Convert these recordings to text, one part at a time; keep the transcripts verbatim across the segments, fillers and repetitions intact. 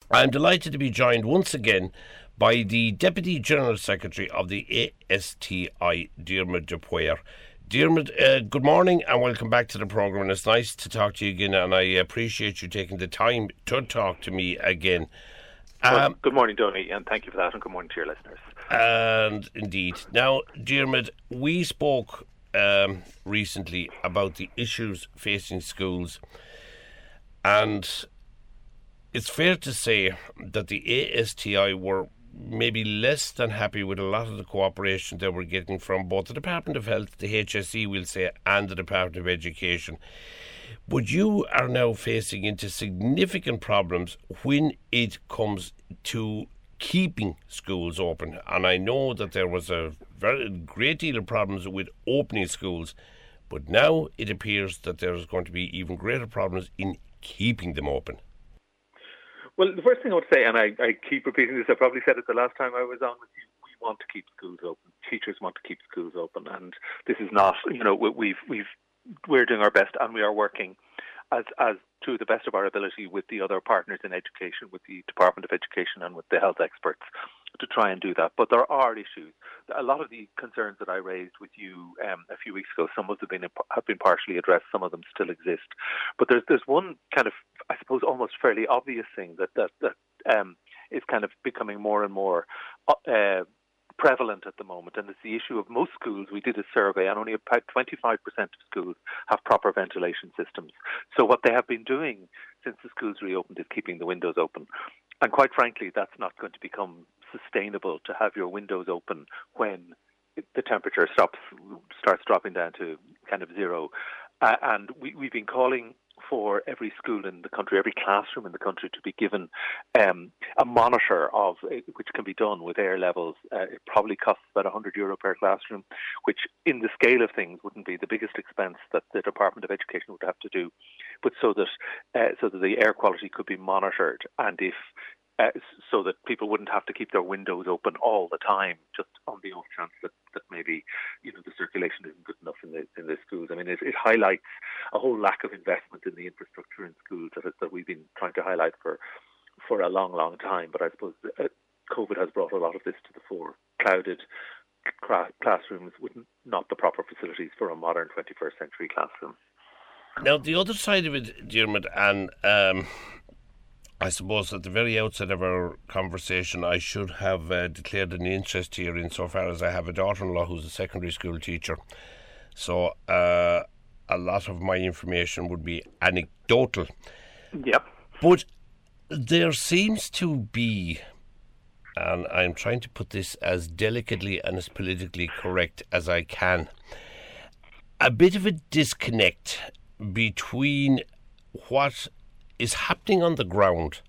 I'm delighted to be joined once again by the Deputy General Secretary of the A S T I, Diarmuid Dupwyer. Diarmuid, uh, good morning and welcome back to the programme. And it's nice to talk to you again, and I appreciate you taking the time to talk to me again. Um, well, good morning, Donny, and thank you for that, and good morning to your listeners. And indeed. Now, Diarmuid, we spoke um, recently about the issues facing schools, and it's fair to say that the A S T I were maybe less than happy with a lot of the cooperation they were getting from both the Department of Health, the H S E, we'll say, and the Department of Education. But you are now facing into significant problems when it comes to keeping schools open. And I know that there was a very great deal of problems with opening schools, but now it appears that there's going to be even greater problems in keeping them open. Well, the first thing I would say, and I, I keep repeating this, I probably said it the last time I was on with you, we want to keep schools open. Teachers want to keep schools open, and this is not, you know, we've we've we're doing our best, and we are working as as to the best of our ability with the other partners in education, with the Department of Education and with the health experts, to try and do that. But there are issues. A lot of the concerns that I raised with you um, a few weeks ago, some of them been, have been partially addressed, some of them still exist. But there's there's one kind of, I suppose, almost fairly obvious thing that that, that um, is kind of becoming more and more uh, prevalent at the moment, and it's the issue of most schools. We did a survey, and only about twenty-five percent of schools have proper ventilation systems. So what they have been doing since the schools reopened is keeping the windows open. And quite frankly, that's not going to become sustainable to have your windows open when the temperature stops, starts dropping down to kind of zero. Uh, and we, we've been calling for every school in the country, every classroom in the country, to be given um, a monitor of which can be done with air levels. Uh, it probably costs about one hundred euro per classroom, which in the scale of things wouldn't be the biggest expense that the Department of Education would have to do, but so that uh, so that the air quality could be monitored, and if Uh, so that people wouldn't have to keep their windows open all the time, just on the off chance that, that maybe, you know, the circulation isn't good enough in the in the schools. I mean, it, it highlights a whole lack of investment in the infrastructure in schools that, that we've been trying to highlight for for a long, long time. But I suppose uh, COVID has brought a lot of this to the fore. Clouded cra- classrooms with not the proper facilities for a modern twenty-first century classroom. Now, the other side of it, Diarmuid, and um I suppose at the very outset of our conversation, I should have uh, declared an interest here insofar as I have a daughter-in-law who's a secondary school teacher. So uh, a lot of my information would be anecdotal. Yep. But there seems to be, and I'm trying to put this as delicately and as politically correct as I can, a bit of a disconnect between what is happening on the ground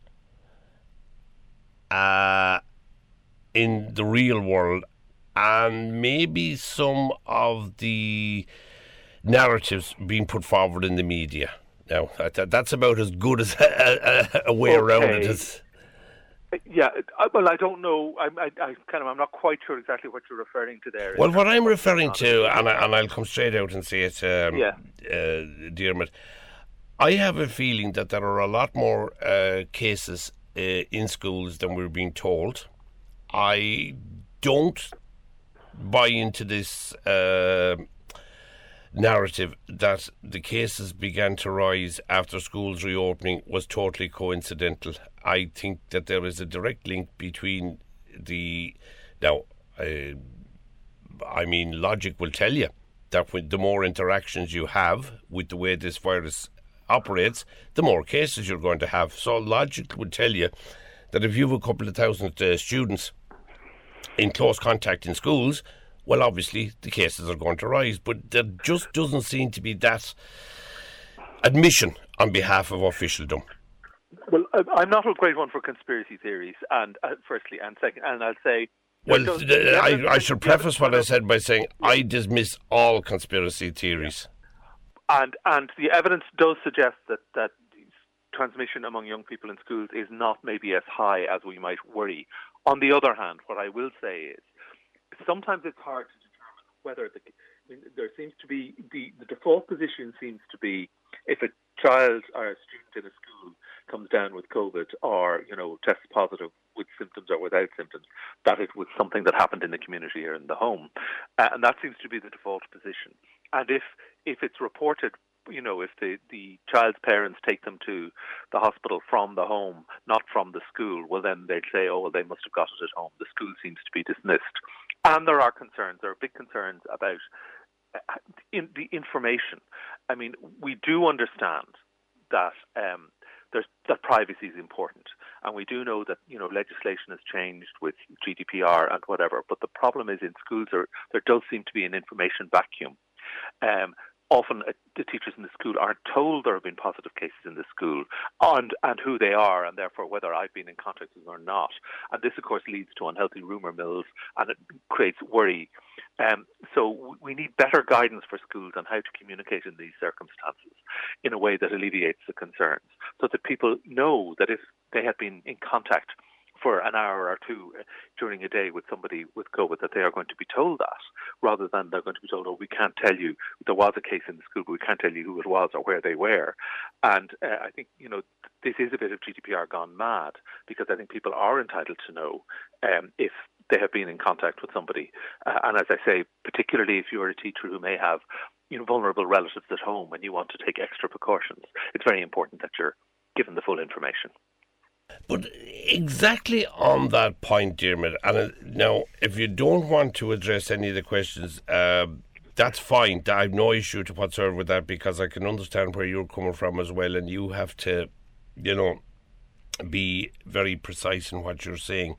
uh, in the real world and maybe some of the narratives being put forward in the media. Now, that, that's about as good as a, a, a way okay. around it as... Yeah, well, I don't know. I, I, I kind of, I'm not quite sure exactly what you're referring to there. Well, what I'm referring to, and, I, and I'll come straight out and say it, um, yeah. uh, Diarmuid, I have a feeling that there are a lot more uh, cases uh, in schools than we're being told. I don't buy into this uh, narrative that the cases began to rise after schools reopening was totally coincidental. I think that there is a direct link between the... Now, uh, I mean, logic will tell you that with the more interactions you have with the way this virus operates, the more cases you're going to have. So logic would tell you that if you have a couple of thousand uh, students in close contact in schools, well, obviously the cases are going to rise. But there just doesn't seem to be that admission on behalf of officialdom. Well, I'm not a great one for conspiracy theories, and uh, firstly, and second, and I'll say... Well, does, uh, I, I should preface what I said by saying I dismiss all conspiracy theories. And and the evidence does suggest that, that transmission among young people in schools is not maybe as high as we might worry. On the other hand, what I will say is sometimes it's hard to determine whether the, I mean, there seems to be the, the default position seems to be if a child or a student in a school comes down with COVID or, you know, tests positive with symptoms or without symptoms, that it was something that happened in the community or in the home. Uh, and that seems to be the default position. And if if it's reported, you know, if the, the child's parents take them to the hospital from the home, not from the school, well, then they'd say, oh, well, they must have got it at home. The school seems to be dismissed. And there are concerns, there are big concerns about uh, in the information. I mean, we do understand that um, there's, that privacy is important. And we do know that, you know, legislation has changed with G D P R and whatever. But the problem is in schools, there, there does seem to be an information vacuum. Um, often uh, the teachers in the school aren't told there have been positive cases in the school and, and who they are, and therefore whether I've been in contact with them or not. And this, of course, leads to unhealthy rumour mills, and it creates worry. Um, so we need better guidance for schools on how to communicate in these circumstances in a way that alleviates the concerns, so that people know that if they have been in contact for an hour or two during a day with somebody with COVID, that they are going to be told that, rather than they're going to be told, oh, we can't tell you, there was a case in the school, but we can't tell you who it was or where they were. And uh, I think, you know, this is a bit of G D P R gone mad, because I think people are entitled to know um, if they have been in contact with somebody. Uh, and as I say, particularly if you're a teacher who may have, you know, vulnerable relatives at home and you want to take extra precautions, it's very important that you're given the full information. But exactly on that point, Diarmuid, and uh, now, if you don't want to address any of the questions, uh, that's fine. I have no issue to whatsoever with that, because I can understand where you're coming from as well, and you have to, you know, be very precise in what you're saying.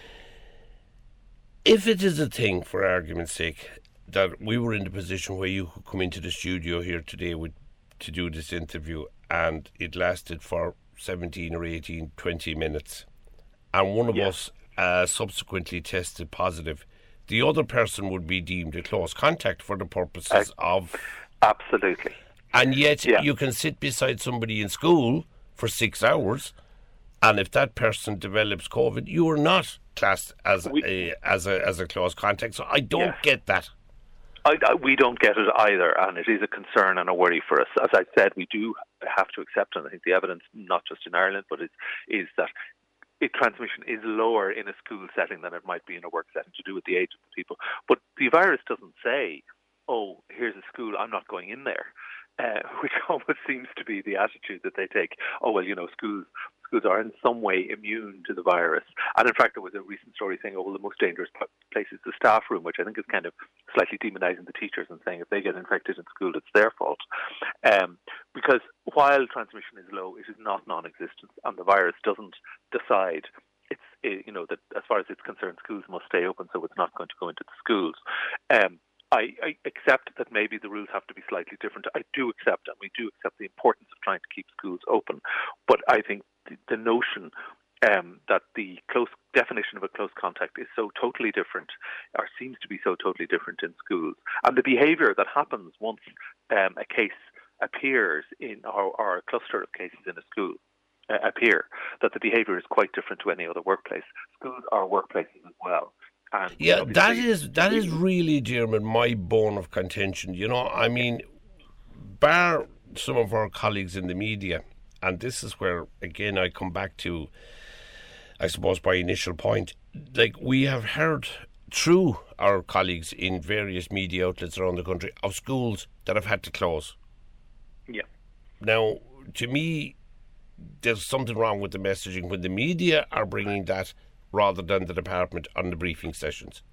If it is a thing, for argument's sake, that we were in the position where you could come into the studio here today with, to do this interview, and it lasted for seventeen or eighteen, twenty minutes, and one of yeah. us uh, subsequently tested positive, the other person would be deemed a close contact for the purposes uh, of... Absolutely. And yet yeah. you can sit beside somebody in school for six hours, and if that person develops COVID, you are not classed as we, a as a as a close contact. So I don't yeah. get that. I, I, we don't get it either, and it is a concern and a worry for us. As I said, we do have to accept, and I think the evidence, not just in Ireland, but is, is that it, transmission is lower in a school setting than it might be in a work setting, to do with the age of the people. But the virus doesn't say, oh, here's a school, I'm not going in there, uh, which almost seems to be the attitude that they take. Oh, well, you know, schools schools are in some way immune to the virus. And in fact, there was a recent story saying, oh, well, the most dangerous place is the staff room, which I think is kind of slightly demonising the teachers and saying if they get infected in school, it's their fault. Um, because while transmission is low, it is not non-existent, and the virus doesn't decide. It's, you know, that as far as it's concerned, schools must stay open, so it's not going to go into the schools. Um, I, I accept that maybe the rules have to be slightly different. I do accept, and we do accept the importance of trying to keep schools open. But I think the, the notion um, that the close definition of a close contact is so totally different, or seems to be so totally different in schools, and the behaviour that happens once um, a case appears in, or, or a cluster of cases in a school uh, appear, that the behaviour is quite different to any other workplace. Schools are workplaces as well. And yeah, that is that is really, Diarmuid, my bone of contention. You know, I mean, bar some of our colleagues in the media, and this is where, again, I come back to, I suppose, my initial point. Like, we have heard through our colleagues in various media outlets around the country of schools that have had to close. Yeah. Now, to me, there's something wrong with the messaging when the media are bringing that rather than the department on the briefing sessions.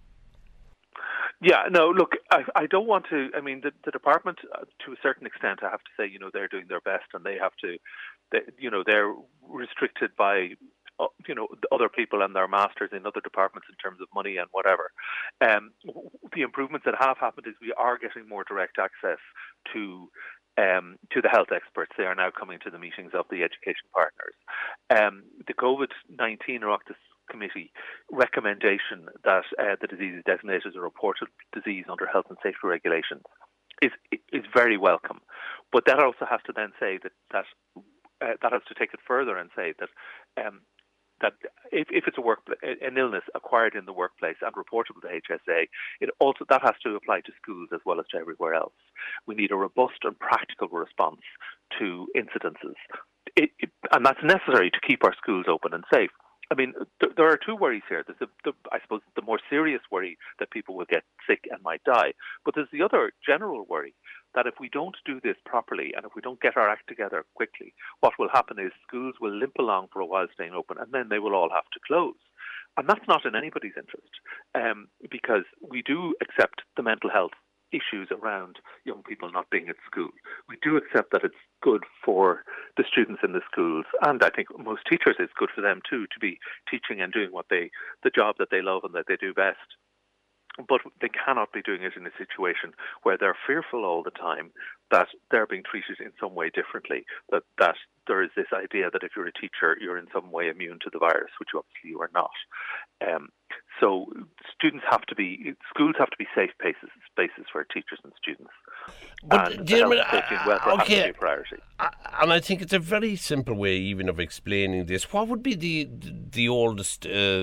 Yeah, no, look, I, I don't want to, I mean, the, the department, uh, to a certain extent, I have to say, you know, they're doing their best, and they have to, they, you know, they're restricted by, uh, you know, other people and their masters in other departments in terms of money and whatever. Um, the improvements that have happened is we are getting more direct access to Um, to the health experts. They are now coming to the meetings of the education partners. Um, the COVID nineteen Oireachtas Committee recommendation that uh, the disease is designated as a reported disease under health and safety regulations is is very welcome. But that also has to then say that that uh, that has to take it further and say that um, that if, if it's a work an illness acquired in the workplace and reportable to H S A, it also that has to apply to schools as well as to everywhere else. We need a robust and practical response to incidences. it, it, and that's necessary to keep our schools open and safe. I mean, th- there are two worries here. There's the, the, I suppose the more serious worry that people will get sick and might die. But there's the other general worry that if we don't do this properly and if we don't get our act together quickly, what will happen is schools will limp along for a while staying open and then they will all have to close. And that's not in anybody's interest, um, because we do accept the mental health issues around young people not being at school. We do accept that it's good for the students in the schools, and I think most teachers, it's good for them too to be teaching and doing what they, the job that they love and that they do best. But they cannot be doing it in a situation where they're fearful all the time that they're being treated in some way differently, that, that there is this idea that if you're a teacher, you're in some way immune to the virus, which obviously you are not. Um, so students have to be, schools have to be safe spaces, spaces for teachers and students. But, and dear, the health, safety and welfare okay, have to be a priority. And I think it's a very simple way even of explaining this. What would be the, the oldest... Uh,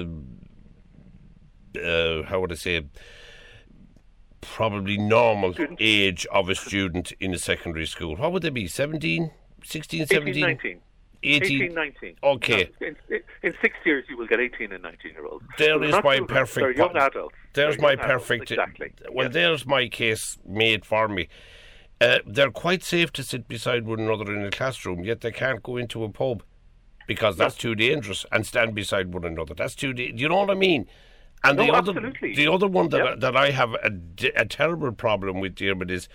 Uh, how would I say, probably normal Student. age of a student in a secondary school? What would they be, seventeen, sixteen, seventeen? eighteen, nineteen. eighteen, nineteen. Okay. No, in, in six years, you will get eighteen and nineteen-year-olds. There is my children, perfect... They're young adults. There's they're my young perfect... Adults, exactly. Well, yes. there's my case made for me. Uh, they're quite safe to sit beside one another in a classroom, yet they can't go into a pub because that's no. too dangerous, and stand beside one another. That's too... Da- Do you know what I mean? And no, the other, absolutely. the other one that yep. that I have a, a terrible problem with, Diarmuid, is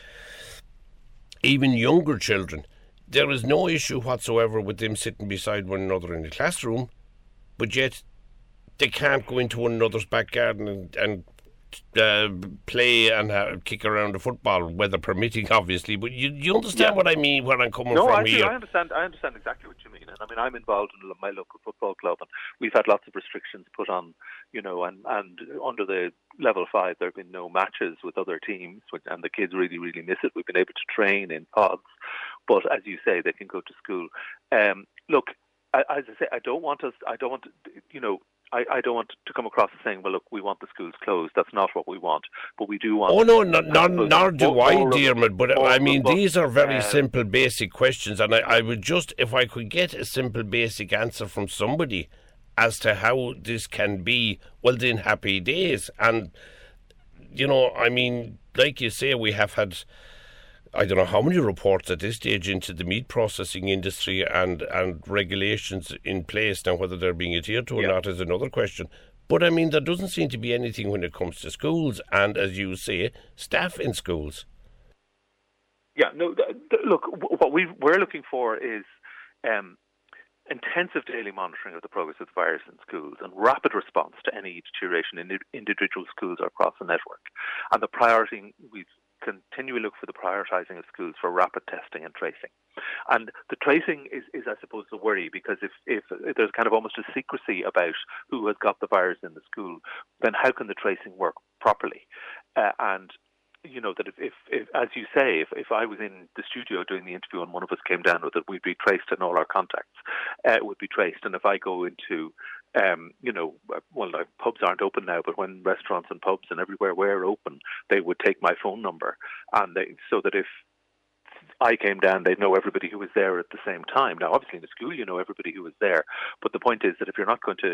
even younger children. There is no issue whatsoever with them sitting beside one another in the classroom, but yet they can't go into one another's back garden and, and uh, play and uh, kick around the football, weather permitting, obviously. But you, you understand yeah. what I mean, where I'm coming no, from I do, here? I understand. I understand exactly what you mean. And I mean, I'm involved in my local football club, and we've had lots of restrictions put on, you know, and, and under the level five, there have been no matches with other teams, and the kids really, really miss it. We've been able to train in pods, but as you say, they can go to school. Um, look, I, as I say, I don't want us. I don't want, you know. I, I don't want to come across as saying, well, look, we want the schools closed. That's not what we want. But we do want... Oh, no, no, no nor do I, Diarmuid. But, I mean, but, these are very uh, simple, basic questions. And I, I would just, if I could get a simple, basic answer from somebody as to how this can be, well, then happy days. And, you know, I mean, like you say, we have had... I don't know how many reports at this stage into the meat processing industry and, and regulations in place. Now, whether they're being adhered to or yeah. not is another question. But, I mean, there doesn't seem to be anything when it comes to schools and, as you say, staff in schools. Yeah, no, th- th- look, w- what we we're looking for is um, intensive daily monitoring of the progress of the virus in schools and rapid response to any deterioration in individual schools or across the network. And the priority we've continually look for the prioritising of schools for rapid testing and tracing. And the tracing is, is I suppose, the worry, because if, if, if there's kind of almost a secrecy about who has got the virus in the school, then how can the tracing work properly? Uh, and you know, that if, if, if as you say, if, if I was in the studio doing the interview and one of us came down with it, we'd be traced and all our contacts uh, would be traced. And if I go into, um, you know, well, like, pubs aren't open now, but when restaurants and pubs and everywhere were open, they would take my phone number, and they, so that if I came down, they'd know everybody who was there at the same time. Now, obviously in the school, you know everybody who was there, but the point is that if you're not going to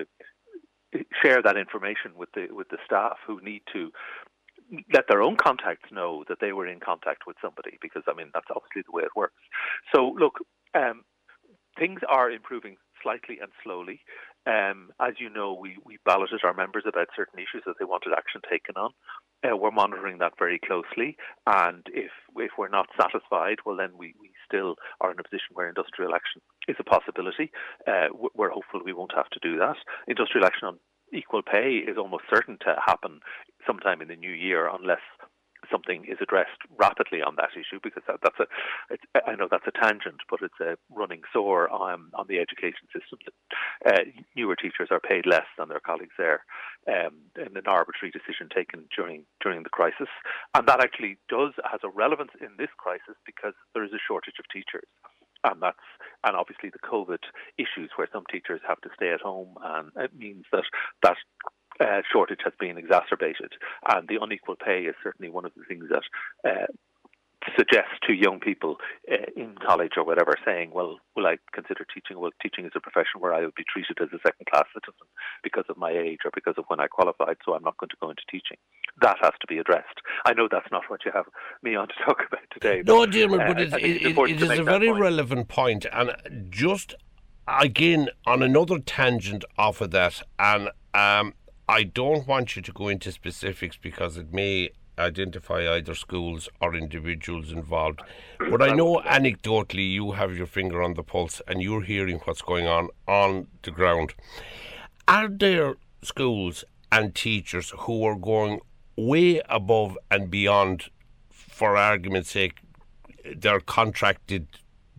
share that information with the with the staff who need to let their own contacts know that they were in contact with somebody, because, I mean, that's obviously the way it works. So, look, um, things are improving slightly and slowly. Um, as you know, we, we balloted our members about certain issues that they wanted action taken on. Uh, we're monitoring that very closely, and if if we're not satisfied, well, then we, we still are in a position where industrial action is a possibility. Uh, we're hopeful we won't have to do that. Industrial action on equal pay is almost certain to happen sometime in the new year, unless something is addressed rapidly on that issue, because that, that's a, it's, I know that's a tangent, but it's a running sore on, on the education system. Uh, newer teachers are paid less than their colleagues there, um, in an arbitrary decision taken during during the crisis, and that actually does has a relevance in this crisis because there is a shortage of teachers. And that's and obviously the COVID issues where some teachers have to stay at home, and it means that that uh, shortage has been exacerbated. And the unequal pay is certainly one of the things that uh, suggest to young people uh, in college or whatever, saying, well, will I consider teaching? Well, teaching is a profession where I would be treated as a second-class citizen because of my age or because of when I qualified, so I'm not going to go into teaching. That has to be addressed. I know that's not what you have me on to talk about today. No, Diarmuid, uh, but it, it, it, it is a very point. relevant point, and just, again, on another tangent off of that, and um, I don't want you to go into specifics because it may identify either schools or individuals involved. But I know anecdotally you have your finger on the pulse and you're hearing what's going on on the ground. Are there schools and teachers who are going way above and beyond, for argument's sake, their contracted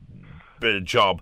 job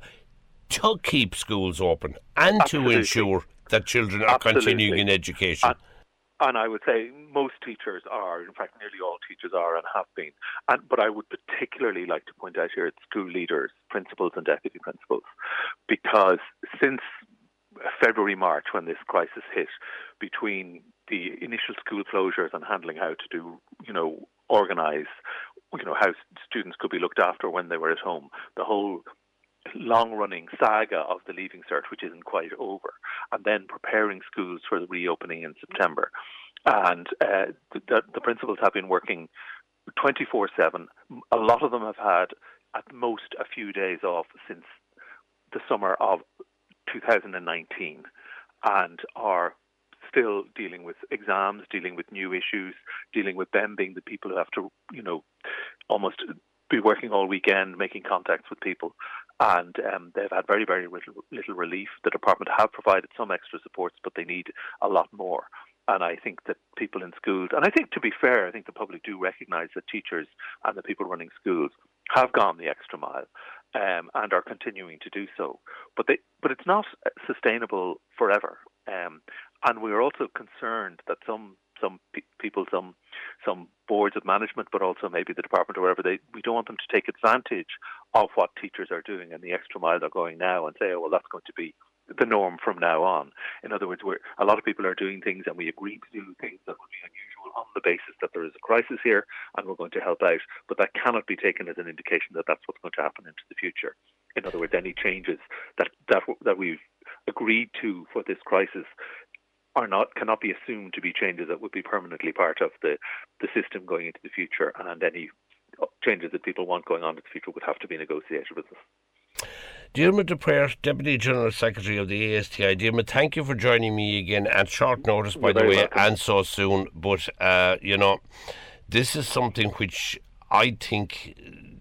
to keep schools open and Absolutely. to ensure that children are Absolutely. continuing in education? And, and I would say most teachers are, in fact nearly all teachers are and have been. And, but I would particularly like to point out here at school leaders, principals and deputy principals, because since February, March, when this crisis hit, between the initial school closures and handling how to do, you know, organise, you know, how students could be looked after when they were at home, the whole long-running saga of the Leaving Cert, which isn't quite over, and then preparing schools for the reopening in September. And uh, the, the principals have been working twenty-four seven. A lot of them have had at most a few days off since the summer of two thousand nineteen and are still dealing with exams, dealing with new issues, dealing with them being the people who have to, you know, almost be working all weekend, making contacts with people. And um, they've had very, very little, little relief. The department have provided some extra supports, but they need a lot more. And I think that people in schools, and I think to be fair, I think the public do recognise that teachers and the people running schools have gone the extra mile um, and are continuing to do so. But they, but it's not sustainable forever. Um, and we're also concerned that some some pe- people, some some boards of management, but also maybe the department or wherever, they we don't want them to take advantage of what teachers are doing and the extra mile they're going now and say, oh, well, that's going to be the norm from now on. In other words, we're, a lot of people are doing things and we agree to do things that would be unusual on the basis that there is a crisis here and we're going to help out, but that cannot be taken as an indication that that's what's going to happen into the future. In other words, any changes that that that we've agreed to for this crisis are not cannot be assumed to be changes that would be permanently part of the, the system going into the future, and any changes that people want going on in the future would have to be negotiated with us. Diarmuid Dupre, Deputy General Secretary of the A S T I. Diarmuid, thank you for joining me again at short notice, by You're the way, welcome. and so soon. But, uh, you know, this is something which I think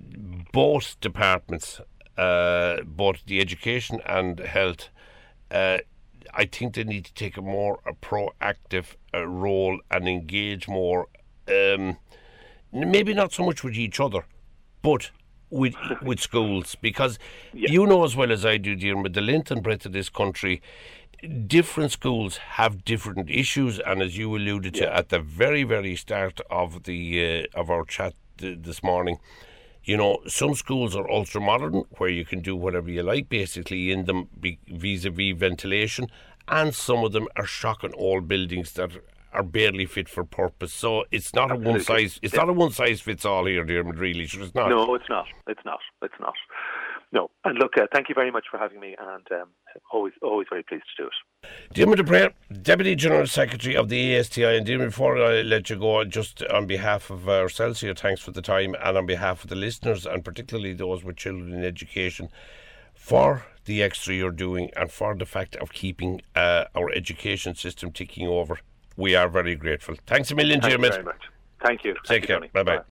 both departments, uh, both the education and health, uh, I think they need to take a more a proactive uh, role and engage more, um, maybe not so much with each other, but with with schools, because yeah. you know as well as I do, Diarmuid, the length and breadth of this country, different schools have different issues, and as you alluded to yeah. at the very, very start of the uh, of our chat th- this morning, you know, some schools are ultra modern where you can do whatever you like basically in them vis-a-vis ventilation, and some of them are shocking old buildings that are barely fit for purpose. So it's not Absolutely. a one size it's yeah. not a one size fits all here, Diarmuid, really. Sure, it's not. No, it's not. It's not. It's not. No. And look, uh, thank you very much for having me, and um, always, always very pleased to do it. Diarmuid Dupre, Deputy General Secretary of the A S T I. And Diarmuid, before I let you go, just on behalf of ourselves here, thanks for the time, and on behalf of the listeners, and particularly those with children in education, for the extra you're doing and for the fact of keeping uh, our education system ticking over. We are very grateful. Thanks a million, Diarmuid. Thank you very much. Thank you. Take Thank care. You, Bye-bye. Bye.